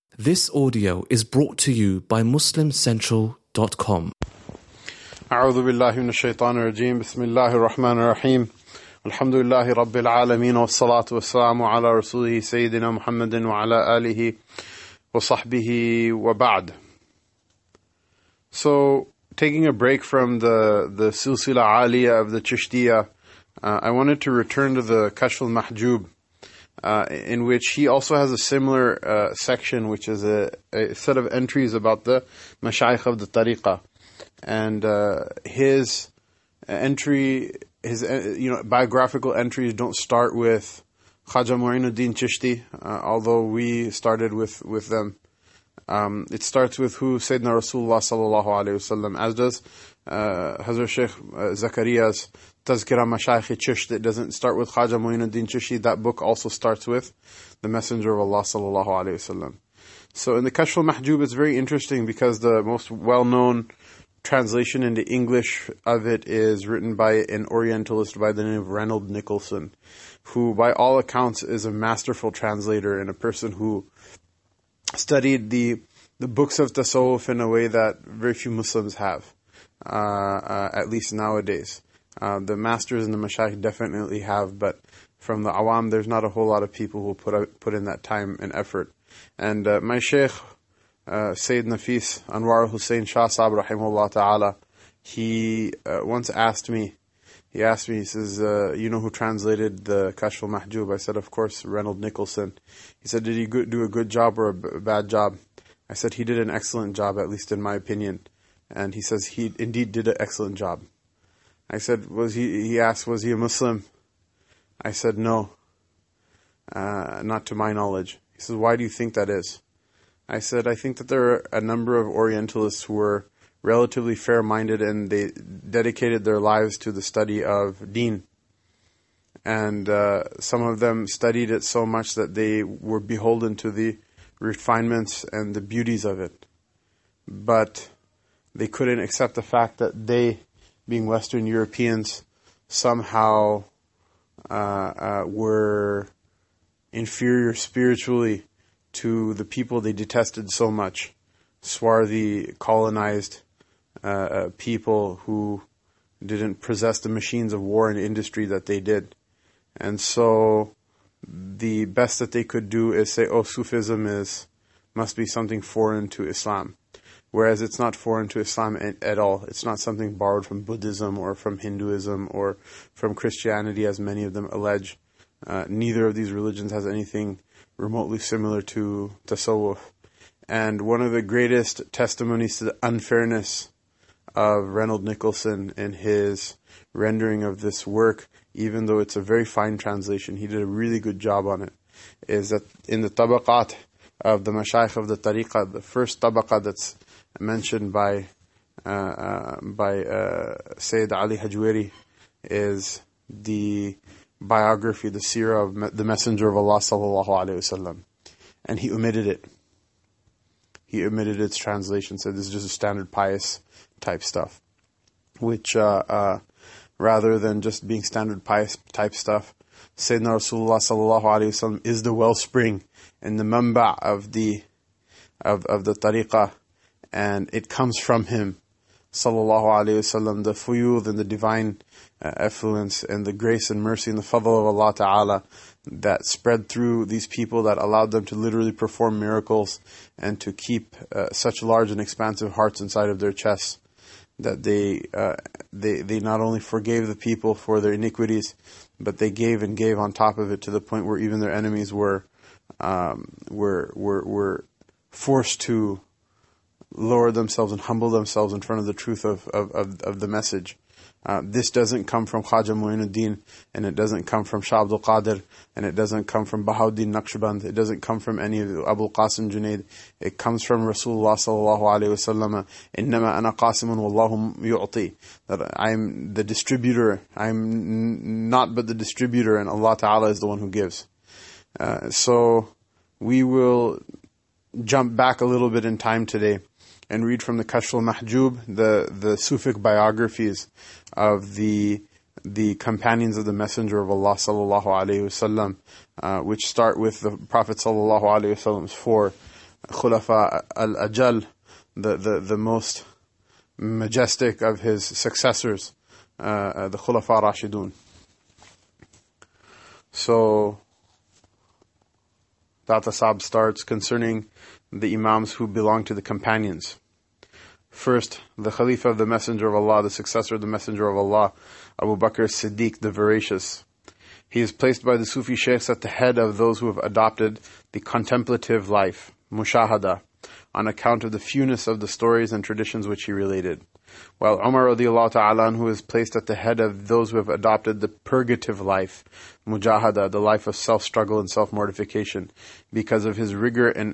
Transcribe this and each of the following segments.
This audio is brought to you by MuslimCentral.com. أعوذ بالله من الشيطان الرجيم بسم الله الرحمن الرحيم الحمد لله رب العالمين والصلاة والسلام على رسوله سيدنا محمد وعلى آله وصحبه وبعد. So, taking a break from the Silsila Aliyah of the Chishtiya, I wanted to return to the Kashf al-Mahjub, in which he also has a similar section, which is a set of entries about the Mashayikh of the Tariqah. And his biographical entries don't start with Khaja Mu'inuddin Chishti, although we started with them. It starts with who Sayyidina Rasulullah sallallahu alayhi wasallam, as does Hazrat Shaykh Zakariya's Tazkira Mashayikh Chishti. It doesn't start with Khaja Mu'inuddin Chishti. That book also starts with the Messenger of Allah sallallahu alayhi wasallam. So in the Kashf al-Mahjub, it's very interesting because the most well-known translation into English of it is written by an Orientalist by the name of Reynold Nicholson, who by all accounts is a masterful translator and a person who studied the books of Tasawwuf in a way that very few Muslims have, at least nowadays. The masters and the Mashayikh definitely have, but from the Awam there's not a whole lot of people who put in that time and effort. And my Shaykh, Sayyid Nafis Anwar Hussain Shah Sahib rahimahullah ta'ala, he once asked me, he says, you know who translated the Kashf al-Mahjub? I said, of course, Reynold Nicholson. He said, did he do a good job or a bad job? I said, he did an excellent job, at least in my opinion. And he says, he indeed did an excellent job. I said, he asked, was he a Muslim? I said, no, not to my knowledge. He says, why do you think that is? I said, I think that there are a number of Orientalists who were relatively fair-minded and they dedicated their lives to the study of Deen. And some of them studied it so much that they were beholden to the refinements and the beauties of it. But they couldn't accept the fact that they, being Western Europeans, somehow were inferior spiritually to the people they detested so much, swarthy, colonized people who didn't possess the machines of war and industry that they did. And so the best that they could do is say, oh, Sufism must be something foreign to Islam. Whereas it's not foreign to Islam at all. It's not something borrowed from Buddhism or from Hinduism or from Christianity, as many of them allege. Neither of these religions has anything remotely similar to Tasawwuf. And one of the greatest testimonies to the unfairness of Reynold Nicholson in his rendering of this work, even though it's a very fine translation, he did a really good job on it, is that in the tabaqat of the Mashayikh of the Tariqah, the first tabaqat that's mentioned by Sayyid Ali Hajweri is the biography, the seerah of the Messenger of Allah sallallahu alaihi wasallam, and he omitted it. He omitted its translation, said this is just a standard pious type stuff, which rather than just being standard pious type stuff, Sayyidina Rasulullah sallallahu alaihi wasallam is the wellspring and the manba of the tariqah, and it comes from him sallallahu alaihi wasallam, the fuyud and the divine effluence and the grace and mercy and the fadl of Allah Ta'ala that spread through these people, that allowed them to literally perform miracles and to keep such large and expansive hearts inside of their chests, that they not only forgave the people for their iniquities, but they gave and gave on top of it, to the point where even their enemies were forced to lower themselves and humble themselves in front of the truth of the message. This doesn't come from Khaja Mu'inuddin, and it doesn't come from Shah Abdul Qadir, and it doesn't come from Bahauddin Naqshband, it doesn't come from any of Abul Qasim Junaid. It comes from Rasulullah sallallahu alaihi wasallam. Innama ana qasimun wallahu yu'ti. That I'm the distributor. I'm not but the distributor, and Allah Ta'ala is the one who gives. So we will jump back a little bit in time today and read from the Kashf al-Mahjub, the Sufic biographies of the companions of the Messenger of Allah sallallahu alaihi wasallam, which start with the Prophet sallallahu alaihi wasallam's four Khulafa al-Ajal, the most majestic of his successors, the Khulafa Rashidun. So, Ta'tasab starts concerning the Imams who belong to the companions. First, the Khalifa of the Messenger of Allah, the successor of the Messenger of Allah, Abu Bakr as-Siddiq, the veracious. He is placed by the Sufi Sheikhs at the head of those who have adopted the contemplative life, mushahada, on account of the fewness of the stories and traditions which he related. While Umar radiallahu ta'ala anhu is placed at the head of those who have adopted the purgative life, mujahada, the life of self-struggle and self-mortification, because of his rigor and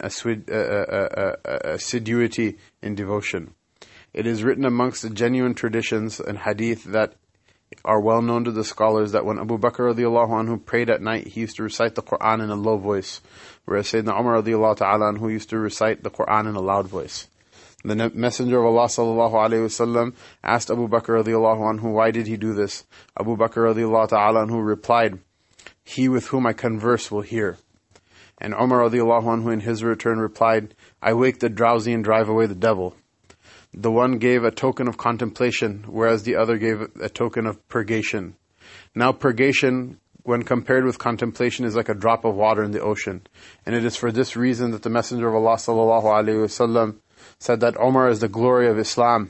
assiduity in devotion. It is written amongst the genuine traditions and hadith that are well known to the scholars that when Abu Bakr radiallahu anhu prayed at night, he used to recite the Quran in a low voice, whereas Sayyidina Umar radiallahu ta'ala anhu used to recite the Quran in a loud voice. The Messenger of Allah sallallahu alayhi wasallam asked Abu Bakr radiallahu anhu, why did he do this? Abu Bakr radiallahu ta'ala anhu replied, he with whom I converse will hear. And Umar radiallahu anhu in his return replied, I wake the drowsy and drive away the devil. The one gave a token of contemplation, whereas the other gave a token of purgation. Now purgation, when compared with contemplation, is like a drop of water in the ocean. And it is for this reason that the Messenger of Allah sallallahu alayhi wasallam said that Umar is the glory of Islam,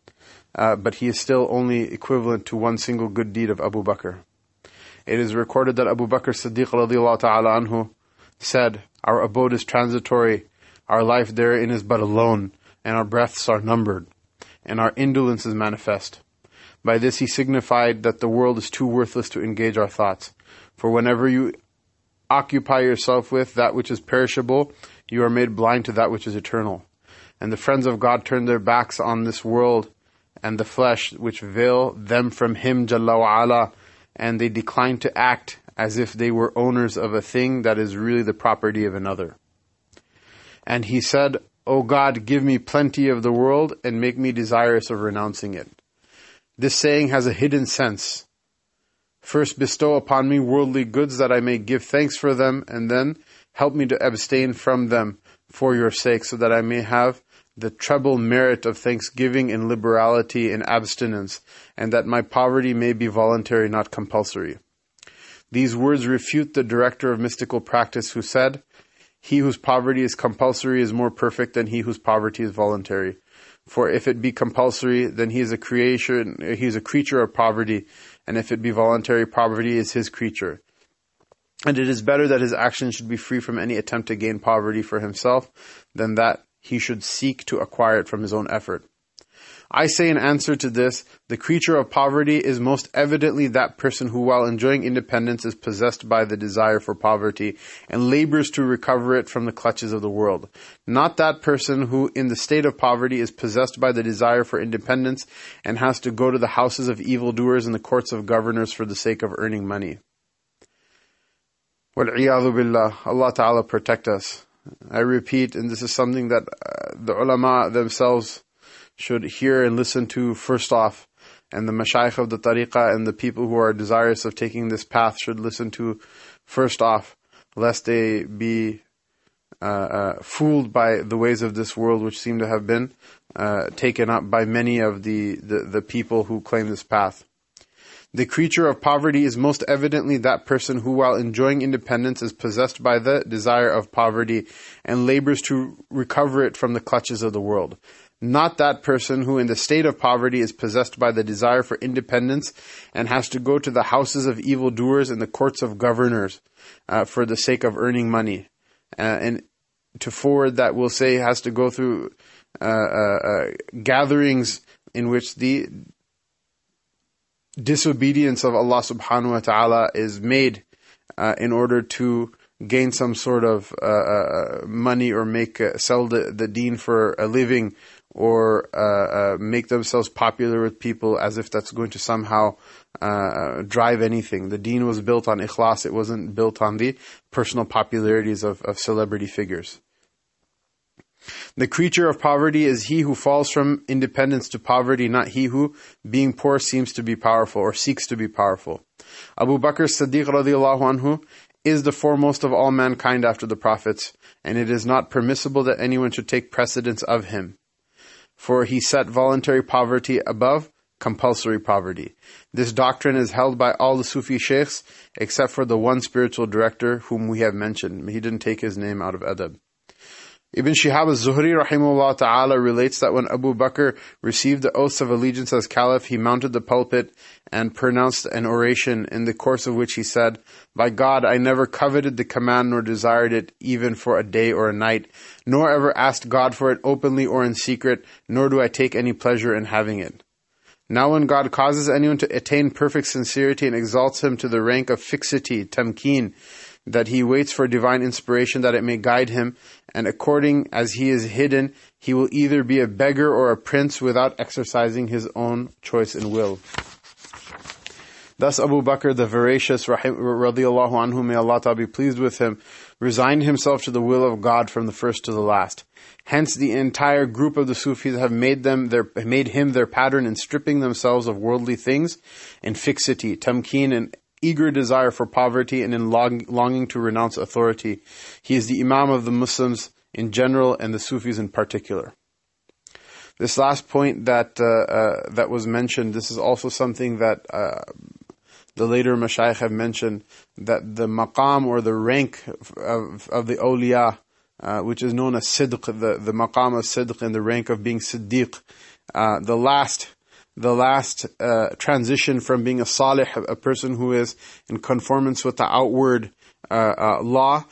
but he is still only equivalent to one single good deed of Abu Bakr. It is recorded that Abu Bakr Siddiq radiallahu ta'ala anhu said, our abode is transitory, our life therein is but alone, and our breaths are numbered, and our indolence is manifest. By this he signified that the world is too worthless to engage our thoughts. For whenever you occupy yourself with that which is perishable, you are made blind to that which is eternal. And the friends of God turn their backs on this world and the flesh, which veil them from Him Jalla wa Ala, and they decline to act as if they were owners of a thing that is really the property of another. And he said, O God, give me plenty of the world and make me desirous of renouncing it. This saying has a hidden sense. First bestow upon me worldly goods that I may give thanks for them, and then help me to abstain from them for your sake, so that I may have the treble merit of thanksgiving and liberality and abstinence, and that my poverty may be voluntary, not compulsory. These words refute the director of mystical practice who said, he whose poverty is compulsory is more perfect than he whose poverty is voluntary. For if it be compulsory, then he is a creature of poverty, and if it be voluntary, poverty is his creature. And it is better that his action should be free from any attempt to gain poverty for himself, than that he should seek to acquire it from his own effort. I say in answer to this, the creature of poverty is most evidently that person who, while enjoying independence, is possessed by the desire for poverty and labors to recover it from the clutches of the world. Not that person who, in the state of poverty, is possessed by the desire for independence and has to go to the houses of evildoers and the courts of governors for the sake of earning money. Wal-'iyadhu billah, Allah Ta'ala protect us. I repeat, and this is something that the ulama themselves should hear and listen to first off, and the mashayikh of the tariqah and the people who are desirous of taking this path should listen to first off, lest they be fooled by the ways of this world, which seem to have been taken up by many of the people who claim this path. The creature of poverty is most evidently that person who, while enjoying independence, is possessed by the desire of poverty and labors to recover it from the clutches of the world. Not that person who, in the state of poverty, is possessed by the desire for independence and has to go to the houses of evildoers and the courts of governors for the sake of earning money. And to forward that, we'll say, has to go through gatherings in which the disobedience of Allah subhanahu wa ta'ala is made in order to gain some sort of money or sell the deen for a living, or make themselves popular with people as if that's going to somehow drive anything. The deen was built on ikhlas, it wasn't built on the personal popularities of celebrity figures. The creature of poverty is he who falls from independence to poverty, not he who, being poor, seems to be powerful or seeks to be powerful. Abu Bakr Siddiq radiallahu anhu is the foremost of all mankind after the prophets, and it is not permissible that anyone should take precedence of him. For he set voluntary poverty above compulsory poverty. This doctrine is held by all the Sufi sheikhs, except for the one spiritual director whom we have mentioned. He didn't take his name out of adab. Ibn Shihab al-Zuhri rahimahullah ta'ala relates that when Abu Bakr received the oaths of allegiance as caliph, he mounted the pulpit and pronounced an oration in the course of which he said, "By God, I never coveted the command nor desired it even for a day or a night, nor ever asked God for it openly or in secret, nor do I take any pleasure in having it." Now when God causes anyone to attain perfect sincerity and exalts him to the rank of fixity, tamkeen, that he waits for divine inspiration that it may guide him, and according as he is hidden, he will either be a beggar or a prince without exercising his own choice and will. Thus Abu Bakr the Veracious, radiallahu anhu, may Allah ta'ala be pleased with him, resigned himself to the will of God from the first to the last. Hence the entire group of the Sufis have made him their pattern in stripping themselves of worldly things, in fixity, tamkeen, and eager desire for poverty, and in longing to renounce authority. He is the Imam of the Muslims in general and the Sufis in particular. This last point that was mentioned, this is also something that the later Mashaykh have mentioned, that the maqam or the rank of the awliya, which is known as sidq, the maqam of sidq and the rank of being siddiq, the last transition from being a salih, a person who is in conformance with the outward law,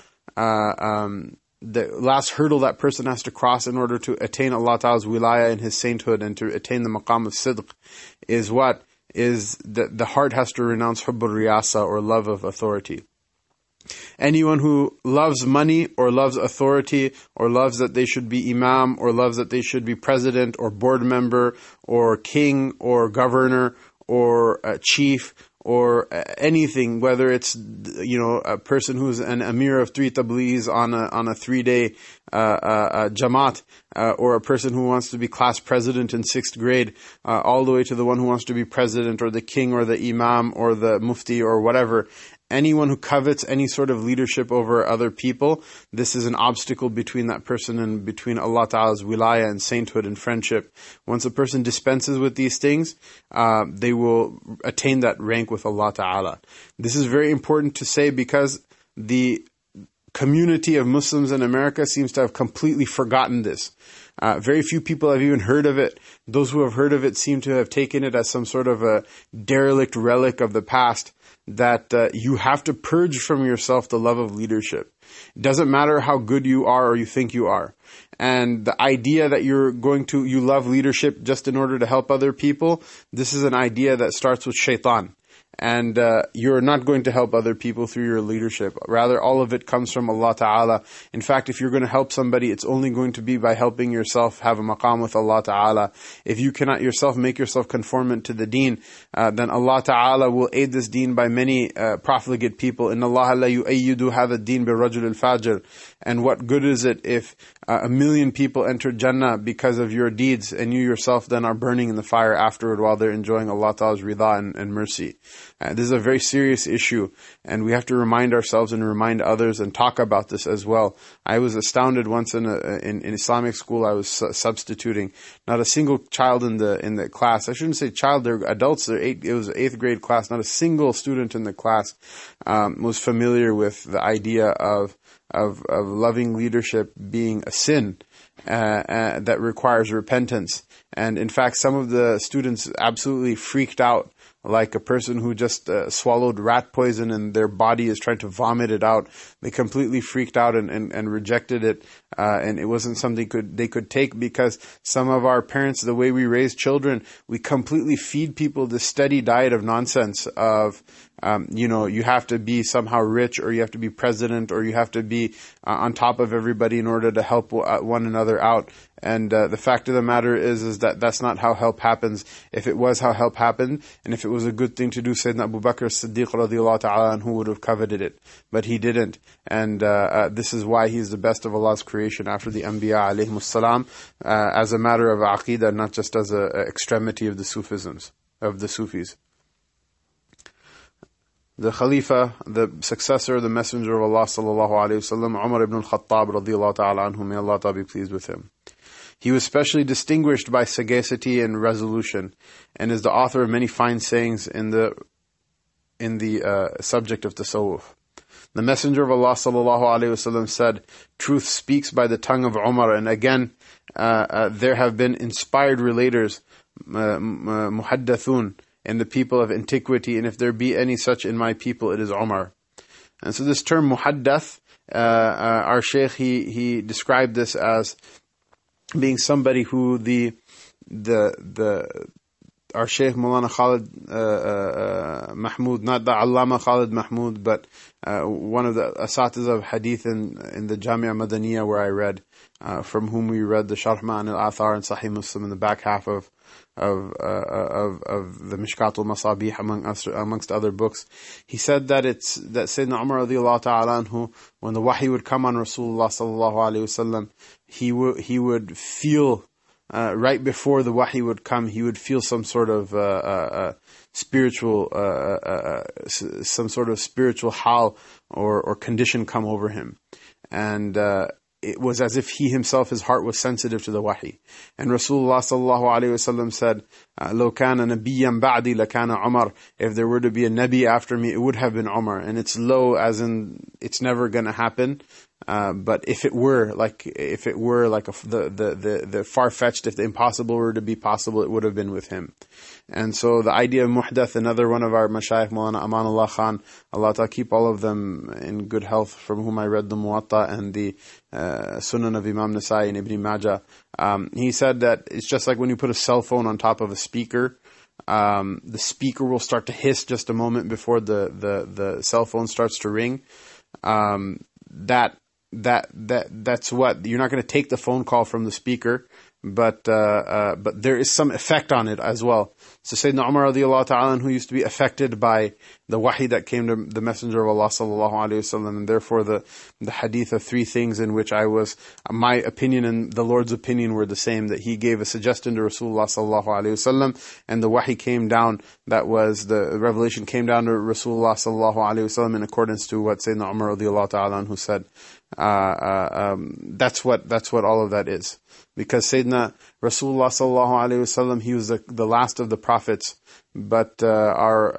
the last hurdle that person has to cross in order to attain Allah Ta'ala's wilaya and His sainthood and to attain the maqam of sidq is what? Is that the heart has to renounce hubbul riyasa, or love of authority. Anyone who loves money or loves authority or loves that they should be imam or loves that they should be president or board member or king or governor or chief or anything, whether it's a person who's an amir of 3 tabligis on a 3-day jamaat, or a person who wants to be class president in 6th grade, all the way to the one who wants to be president or the king or the imam or the mufti or whatever. Anyone who covets any sort of leadership over other people, this is an obstacle between that person and between Allah Ta'ala's wilaya and sainthood and friendship. Once a person dispenses with these things, they will attain that rank with Allah Ta'ala. This is very important to say because the community of Muslims in America seems to have completely forgotten this. Very few people have even heard of it. Those who have heard of it seem to have taken it as some sort of a derelict relic of the past, that you have to purge from yourself the love of leadership. It doesn't matter how good you are or you think you are. And the idea that you love leadership just in order to help other people, this is an idea that starts with shaitan. And you're not going to help other people through your leadership. Rather, all of it comes from Allah Ta'ala. In fact, if you're going to help somebody, it's only going to be by helping yourself have a maqam with Allah Ta'ala. If you cannot yourself make yourself conformant to the deen, then Allah Ta'ala will aid this deen by many profligate people. Inna Allah la yu'ayyidu hadha deen bi rajul al-fajr. And what good is it if 1 million people enter Jannah because of your deeds, and you yourself then are burning in the fire afterward while they're enjoying Allah Ta'ala's rida and mercy? This is a very serious issue, and we have to remind ourselves and remind others and talk about this as well. I was astounded once in Islamic school. I was substituting. Not a single child in the class. I shouldn't say child. They're adults. It was an 8th grade class. Not a single student in the class was familiar with the idea of loving leadership being a sin that requires repentance. And in fact, some of the students absolutely freaked out, like a person who just swallowed rat poison and their body is trying to vomit it out. They completely freaked out and rejected it. And it wasn't something they could take, because some of our parents, the way we raise children, we completely feed people this steady diet of nonsense of, you have to be somehow rich, or you have to be president, or you have to be on top of everybody in order to help one another out. And the fact of the matter is that that's not how help happens. If it was how help happened, and if it was a good thing to do, Sayyidina Abu Bakr as-Siddiq radiallahu ta'ala anhu would have coveted it. But he didn't. And this is why he's the best of Allah's creation after the Anbiya alayhimus salam, as a matter of aqeedah, not just as an extremity of the Sufisms, of the Sufis. the Khalifa, the successor, the Messenger of Allah sallallahu alaihi wasallam, Umar ibn al-Khattab radiyallahu ta'ala anhu, may Allah ta'ala be pleased with him. He was specially distinguished by sagacity and resolution, and is the author of many fine sayings in the subject of tasawwuf. The Messenger of Allah sallallahu alaihi wasallam said, "Truth speaks by the tongue of Umar." And again, there have been inspired relators, muhaddathun, and the people of antiquity, and if there be any such in my people, it is Umar. And so this term muhaddath, our Shaykh, he described this as being somebody who our Shaykh Maulana Khalid Mahmoud, not the Allama Khalid Mahmoud, but one of the asatiz of hadith in the Jamia Madaniya where I read, from whom we read the Sharh Ma'an al-Athar and Sahih Muslim in the back half of the Mishkat al-Masabih amongst other books. He said that Sayyidina Umar radiallahu ta'ala anhu, when the wahi would come on Rasulullah sallallahu alayhi wasallam, he would feel, right before the wahi would come, he would feel some sort of spiritual hal or condition come over him. And it was as if he himself, his heart was sensitive to the wahi. And Rasulullah sallallahu alayhi wasallam said, "Lo kana nabiyyan ba'di lakana Umar." If there were to be a nabi after me, it would have been Umar. And it's low as in it's never going to happen. But if it were like the far-fetched, if the impossible were to be possible, it would have been with him. And so the idea of muhdath, another one of our mashayikh, Maulana Amanullah Khan, Allah Ta'ala keep all of them in good health, from whom I read the Muwatta and the Sunan of Imam Nasai and Ibn Majah. He said that it's just like when you put a cell phone on top of a speaker. The speaker will start to hiss just a moment before the cell phone starts to ring. That's what you're not going to take the phone call from the speaker, but there is some effect on it as well. So Sayyidina Umar radiallahu ta'ala, who used to be affected by the wahi that came to the Messenger of Allah sallallahu alaihi wasallam, and therefore the hadith of three things in which my opinion and the Lord's opinion were the same, that he gave a suggestion to Rasulullah sallallahu alaihi wasallam, and the wahi came down, the revelation came down to Rasulullah sallallahu alaihi wasallam in accordance to what Sayyidina Umar radiallahu ta'ala who said. That's what all of that is. Because Sayyidina Rasulullah sallallahu alaihi wasallam, he was the last of the prophets, but our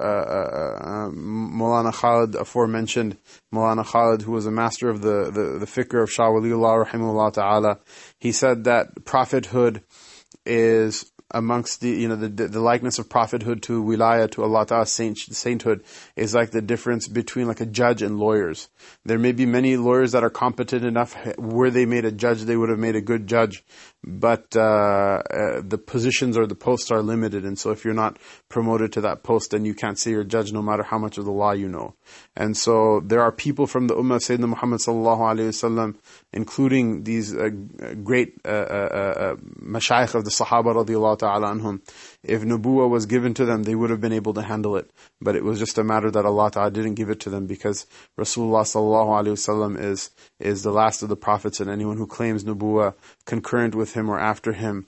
Maulana Khalid, aforementioned Maulana Khalid, who was a master of the fikr of Shah Waliullah rahimahullah ta'ala, he said that prophethood is amongst the likeness of prophethood to wilaya, to Allah Ta'ala's sainthood, is like the difference between like a judge and lawyers. There may be many lawyers that are competent enough, were they made a judge, they would have made a good judge, but the positions or the posts are limited, and so if you're not promoted to that post, then you can't say you're a judge no matter how much of the law you know. And so there are people from the Ummah of Sayyidina Muhammad sallallahu alayhi wasallam, including these great mashayikh of the Sahaba radiallahu ta'ala anhum. If nubuwah was given to them, they would have been able to handle it. But it was just a matter that Allah Ta'ala didn't give it to them, because Rasulullah sallallahu alayhi wasallam is the last of the prophets, and anyone who claims nubuwah concurrent with him or after him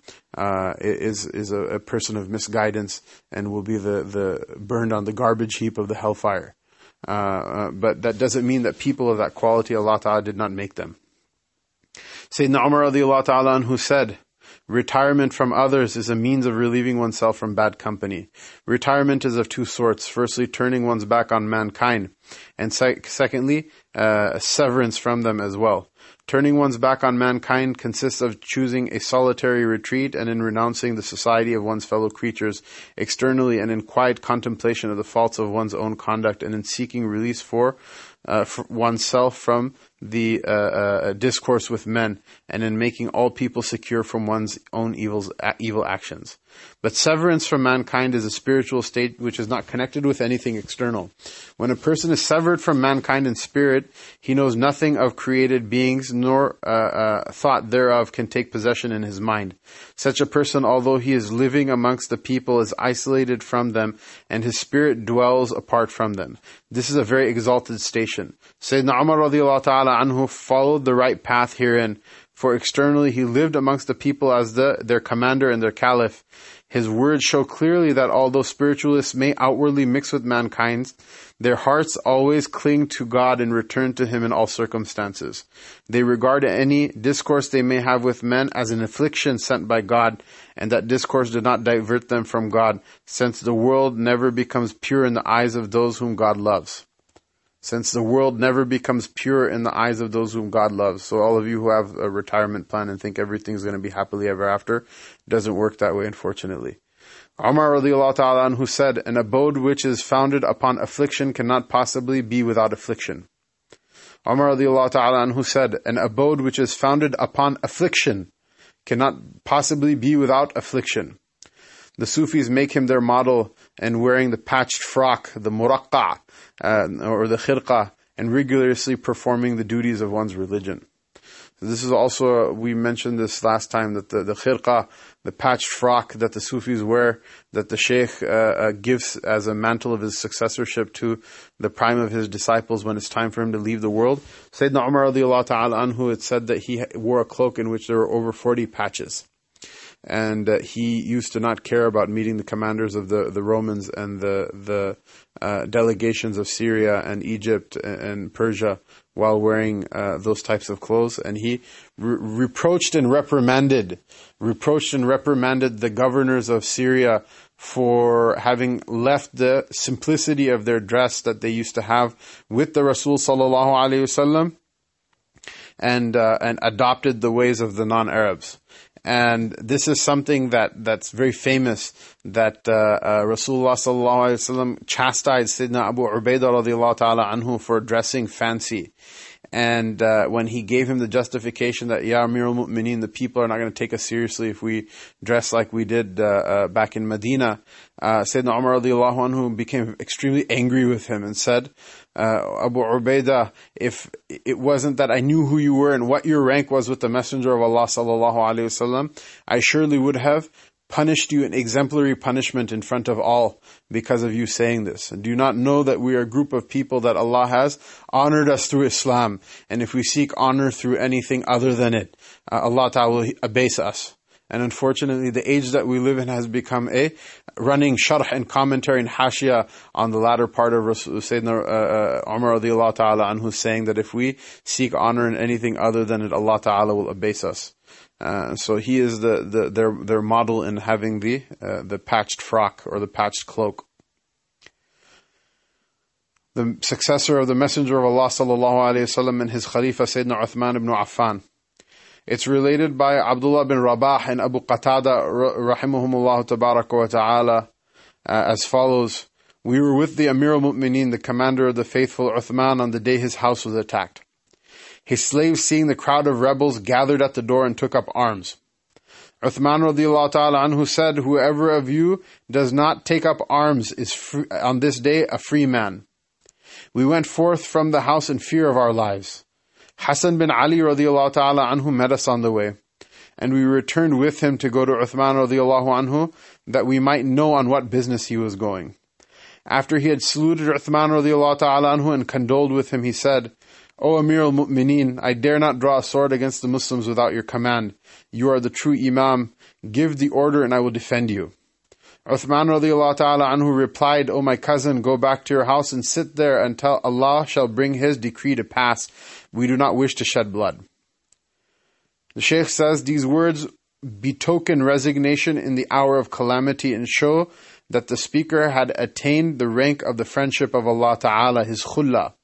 is a person of misguidance and will be the burned on the garbage heap of the hellfire. But that doesn't mean that people of that quality, Allah Ta'ala did not make them. Sayyidina Umar radiallahu ta'ala anhu said, "Retirement from others is a means of relieving oneself from bad company. Retirement is of two sorts. Firstly, turning one's back on mankind, and secondly, severance from them as well. Turning one's back on mankind consists of choosing a solitary retreat and in renouncing the society of one's fellow creatures externally, and in quiet contemplation of the faults of one's own conduct, and in seeking release for oneself from the discourse with men, and in making all people secure from one's own evil actions. But severance from mankind is a spiritual state which is not connected with anything external. When a person is severed from mankind in spirit, he knows nothing of created beings, nor thought thereof can take possession in his mind. Such a person, although he is living amongst the people, is isolated from them, and his spirit dwells apart from them. This is a very exalted station. Sayyidina Umar radiallahu ta'ala anhu followed the right path herein, for externally he lived amongst the people as their commander and their caliph. His words show clearly that although spiritualists may outwardly mix with mankind, their hearts always cling to God and return to Him in all circumstances. They regard any discourse they may have with men as an affliction sent by God, and that discourse did not divert them from God, since the world never becomes pure in the eyes of those whom God loves. Since the world never becomes pure in the eyes of those whom God loves. So all of you who have a retirement plan and think everything's going to be happily ever after, it doesn't work that way, unfortunately. Umar radiallahu ta'ala anhu said, an abode which is founded upon affliction cannot possibly be without affliction. Umar radiallahu ta'ala anhu said, an abode which is founded upon affliction cannot possibly be without affliction. The Sufis make him their model and wearing the patched frock, the muraqqa, or the khirqa, and rigorously performing the duties of one's religion. This is also, we mentioned this last time, that the khirqa, the patched frock that the Sufis wear, that the Shaykh gives as a mantle of his successorship to the prime of his disciples when it's time for him to leave the world. Sayyidina Umar radiallahu ta'ala anhu, it said that he wore a cloak in which there were over 40 patches. And he used to not care about meeting the commanders of the Romans and the delegations of Syria and Egypt and Persia while wearing those types of clothes. And he reproached and reprimanded the governors of Syria for having left the simplicity of their dress that they used to have with the Rasul sallallahu alaihi wasallam and adopted the ways of the non-Arabs. And this is something that's very famous, that Rasulullah sallallahu alaihi wasallam chastised Sayyidina Abu Ubaidah radiallahu ta'ala anhu for dressing fancy. And when he gave him the justification that, Ya Amir al-Mu'mineen, the people are not going to take us seriously if we dress like we did back in Medina, Sayyidina Umar radiallahu anhu became extremely angry with him and said, Abu Ubaidah, if it wasn't that I knew who you were and what your rank was with the Messenger of Allah sallallahu alaihi wasallam, I surely would have punished you an exemplary punishment in front of all because of you saying this. And do you not know that we are a group of people that Allah has honored us through Islam, and if we seek honor through anything other than it, Allah Ta'ala will abase us. And unfortunately, the age that we live in has become a running sharh and commentary and hashia on the latter part of Sayyidina Umar radiallahu ta'ala anhu, saying that if we seek honor in anything other than it, Allah Ta'ala will abase us. So he is their model in having the patched frock or the patched cloak. The successor of the Messenger of Allah sallallahu alaihi wasallam and his Khalifa Sayyidina Uthman ibn Affan. It's related by Abdullah bin Rabah and Abu Qatada rahimahumullah tabaraka wa ta'ala as follows. We were with the Amir al-Mu'mineen, the commander of the faithful Uthman, on the day his house was attacked. His slaves, seeing the crowd of rebels, gathered at the door and took up arms. Uthman radiallahu ta'ala anhu said, whoever of you does not take up arms is free, on this day a free man. We went forth from the house in fear of our lives. Hassan bin Ali radiallahu ta'ala anhu met us on the way, and we returned with him to go to Uthman radiallahu anhu, that we might know on what business he was going. After he had saluted Uthman radiallahu ta'ala anhu and condoled with him, he said, O Amir al-Mu'mineen, I dare not draw a sword against the Muslims without your command. You are the true Imam. Give the order and I will defend you. Uthman radiallahu ta'ala anhu replied, O my cousin, go back to your house and sit there until Allah shall bring His decree to pass. We do not wish to shed blood. The Shaykh says these words betoken resignation in the hour of calamity and show that the speaker had attained the rank of the friendship of Allah Ta'ala, His khulla.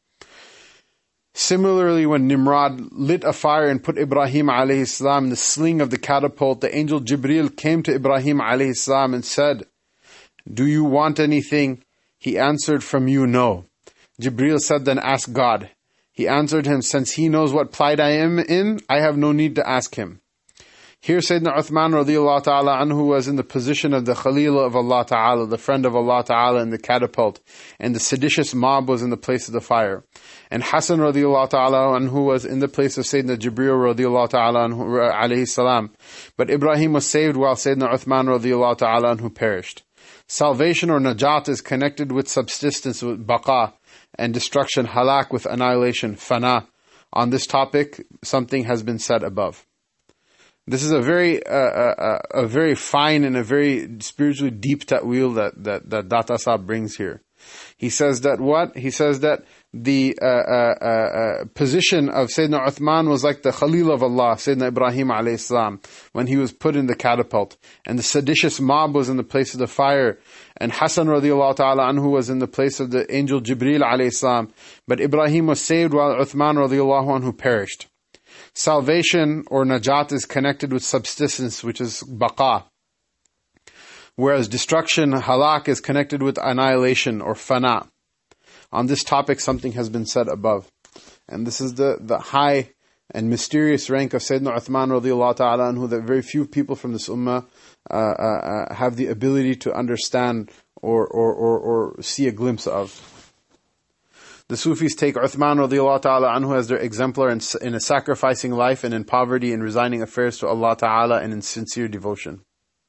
Similarly, when Nimrod lit a fire and put Ibrahim alayhi salam in the sling of the catapult, the angel Jibreel came to Ibrahim alayhi salam and said, Do you want anything? He answered, From you, no. Jibreel said, Then ask God. He answered him, Since He knows what plight I am in, I have no need to ask Him. Here Sayyidina Uthman radiallahu ta'ala anhu was in the position of the Khalil of Allah Ta'ala, the friend of Allah Ta'ala in the catapult, and the seditious mob was in the place of the fire. And Hassan radiallahu ta'ala anhu was in the place of Sayyidina Jibreel radiallahu ta'ala anhu alayhi salam. But Ibrahim was saved while Sayyidina Uthman radiallahu ta'ala anhu perished. Salvation or najat is connected with subsistence, with baqa, and destruction, halak, with annihilation, fana. On this topic, something has been said above. This is a very fine and a very spiritually deep ta'wil that Data Sahib brings here. He says that what? He says that the position of Sayyidina Uthman was like the Khalil of Allah, Sayyidina Ibrahim alayhi salam, when he was put in the catapult. And the seditious mob was in the place of the fire. And Hassan radiallahu ta'ala anhu was in the place of the angel Jibreel alayhi salam. But Ibrahim was saved while Uthman radiallahu anhu perished. Salvation or najat is connected with subsistence, which is baqa. Whereas destruction, halak, is connected with annihilation or fana. On this topic, something has been said above. And this is the high and mysterious rank of Sayyidina Uthman radiallahu ta'ala anhu that very few people from this ummah have the ability to understand or see a glimpse of. The Sufis take Uthman radiallahu ta'ala anhu as their exemplar in a sacrificing life and in poverty and resigning affairs to Allah ta'ala and in sincere devotion.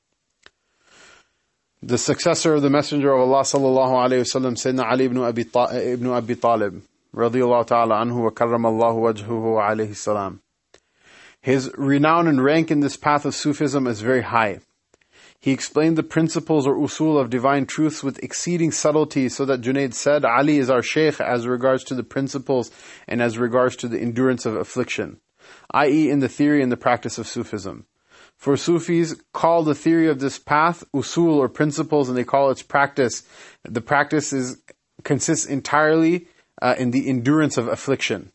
The successor of the Messenger of Allah sallallahu alayhi wasallam, Sayyidina Ali ibn Abi Talib radiallahu ta'ala anhu wa karramallahu wajhuhu alayhi salam. His renown and rank in this path of Sufism is very high. He explained the principles or usul of divine truths with exceeding subtlety, so that Junaid said, Ali is our shaykh as regards to the principles and as regards to the endurance of affliction, i.e. in the theory and the practice of Sufism. For Sufis call the theory of this path usul or principles, and they call its practice. The practice consists entirely in the endurance of affliction.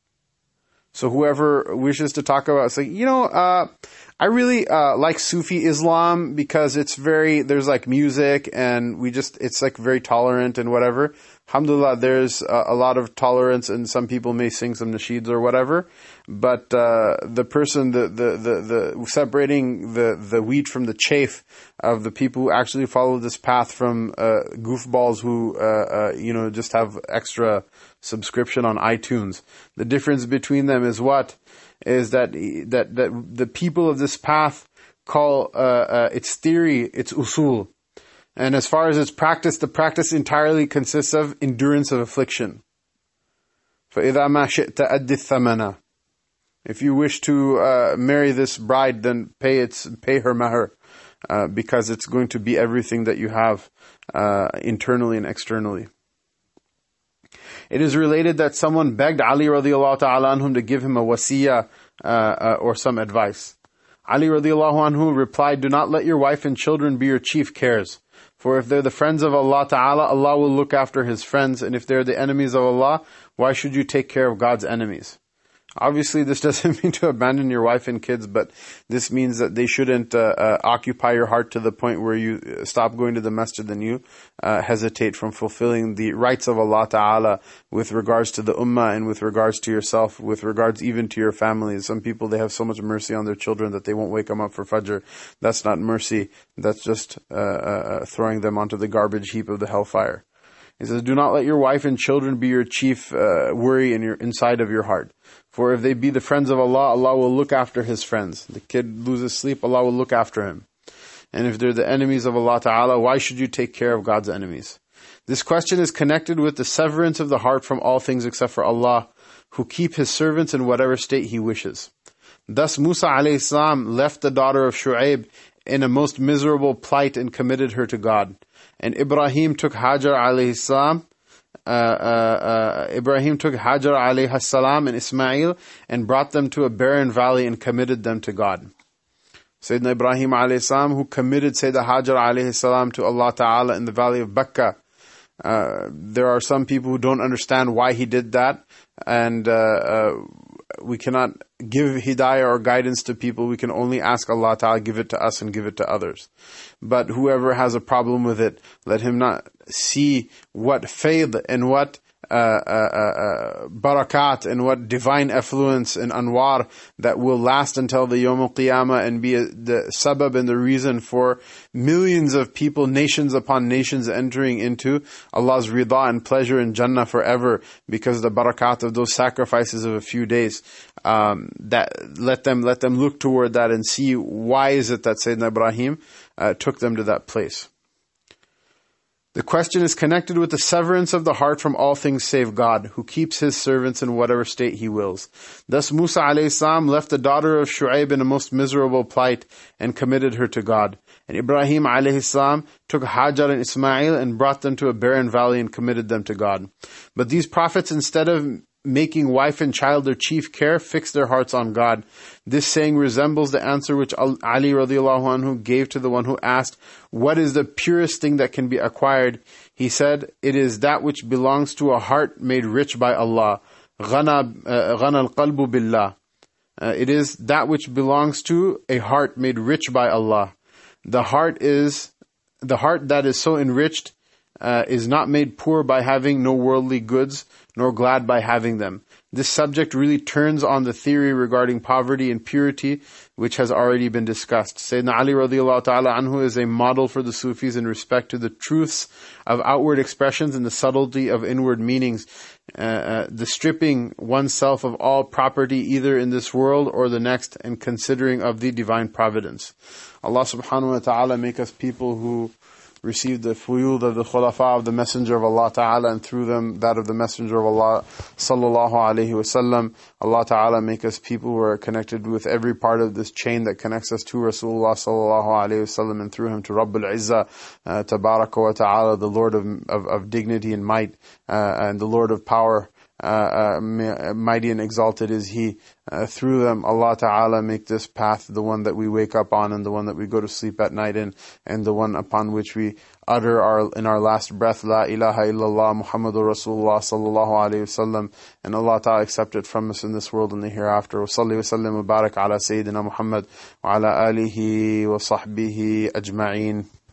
So whoever wishes to talk about, say, I really like Sufi Islam because there's like music and it's like very tolerant and whatever. Alhamdulillah, there's a lot of tolerance and some people may sing some nasheeds or whatever. But the person, the separating the wheat from the chaff of the people who actually follow this path from goofballs who just have extra subscription on iTunes. The difference between them is what? Is that the people of this path call its theory, its usul. And as far as its practice, the practice entirely consists of endurance of affliction. فَإِذَا مَا شِئْتَ أَدِّ الثَّمَنَ. If you wish to marry this bride, then pay her mahr, because it's going to be everything that you have internally and externally. It is related that someone begged Ali radiallahu ta'ala anhum to give him a wasiyah or some advice. Ali radiallahu anhu replied, do not let your wife and children be your chief cares. For if they're the friends of Allah ta'ala, Allah will look after His friends. And if they're the enemies of Allah, why should you take care of God's enemies? Obviously, this doesn't mean to abandon your wife and kids, but this means that they shouldn't occupy your heart to the point where you stop going to the masjid and you hesitate from fulfilling the rights of Allah Ta'ala with regards to the ummah and with regards to yourself, with regards even to your family. Some people, they have so much mercy on their children that they won't wake them up for Fajr. That's not mercy. That's just throwing them onto the garbage heap of the hellfire. He says, do not let your wife and children be your chief worry inside of your heart. For if they be the friends of Allah, Allah will look after His friends. The kid loses sleep, Allah will look after him. And if they're the enemies of Allah Ta'ala, why should you take care of God's enemies? This question is connected with the severance of the heart from all things except for Allah, who keep His servants in whatever state He wishes. Thus Musa alayhi salam left the daughter of Shu'aib in a most miserable plight and committed her to God. And Ibrahim took Hajar alayhi salam, and Ismail and brought them to a barren valley and committed them to God. Sayyidina Ibrahim alayhi salam, who committed Sayyidina Hajar alayhi salam to Allah Ta'ala in the valley of Bakka. There are some people who don't understand why he did that, and we cannot give hidayah or guidance to people. We can only ask Allah Ta'ala, give it to us and give it to others. But whoever has a problem with it, let him not see what fayd and what barakat and what divine affluence and anwar that will last until the Yawm al-Qiyamah and be the sabab and the reason for millions of people, nations upon nations entering into Allah's rida and pleasure and Jannah forever because of the barakat of those sacrifices of a few days. That let them look toward that and see why is it that Sayyidina Ibrahim took them to that place. The question is connected with the severance of the heart from all things save God, who keeps his servants in whatever state he wills. Thus Musa alayhi salam left the daughter of Shu'aib in a most miserable plight and committed her to God. And Ibrahim alayhi salam took Hajar and Ismail and brought them to a barren valley and committed them to God. But these prophets, instead of making wife and child their chief care, fixed their hearts on God. This saying resembles the answer which Ali radiallahu anhu gave to the one who asked, "What is the purest thing that can be acquired?" He said, "It is that which belongs to a heart made rich by Allah. Ghana al-qalbu billah." It is that which belongs to a heart made rich by Allah. The heart that is so enriched is not made poor by having no worldly goods, nor glad by having them. This subject really turns on the theory regarding poverty and purity, which has already been discussed. Sayyidina Ali radiallahu ta'ala anhu is a model for the Sufis in respect to the truths of outward expressions and the subtlety of inward meanings. The stripping oneself of all property either in this world or the next, and considering of the divine providence. Allah subhanahu wa ta'ala make us people who received the fuyud of the khulafa of the Messenger of Allah Ta'ala, and through them that of the Messenger of Allah Sallallahu Alaihi Wasallam. Allah Ta'ala make us people who are connected with every part of this chain that connects us to Rasulullah Sallallahu Alaihi Wasallam, and through him to Rabbul Izzah Tabaraka wa Ta'ala, the Lord of dignity and might, and the Lord of power. Mighty and exalted is He. Through them, Allah Ta'ala make this path the one that we wake up on, and the one that we go to sleep at night in, and the one upon which we utter in our last breath, La ilaha illallah Muhammadur Rasulullah Sallallahu Alaihi Wasallam, and Allah Ta'ala accept it from us in this world and the hereafter. Wa salli wa sallim wa barak ala Sayyidina Muhammad wa ala alihi wa sahbihi ajma'een.